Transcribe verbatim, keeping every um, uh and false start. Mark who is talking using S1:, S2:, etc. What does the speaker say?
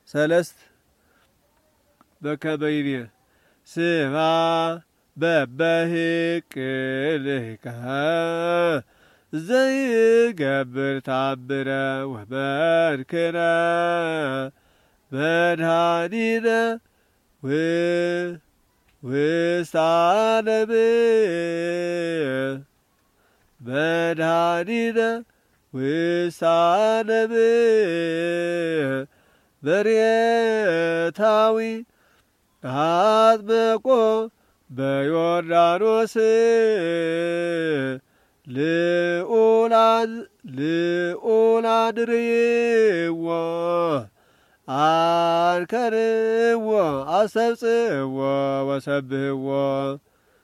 S1: ሰለስት በከበይኔ ስማ በበህቅልከ ዘይገብር ታብረ ወመንክረ መድኃኒነ ውስታነብ መድኃኒነ ውስታነብ በሬታዊ አጥምቆ በዮርዳኖስ ልዑላን ልዑላን ርእይዎ አንከርዎ አሰብጽዎ ወሰብህዎ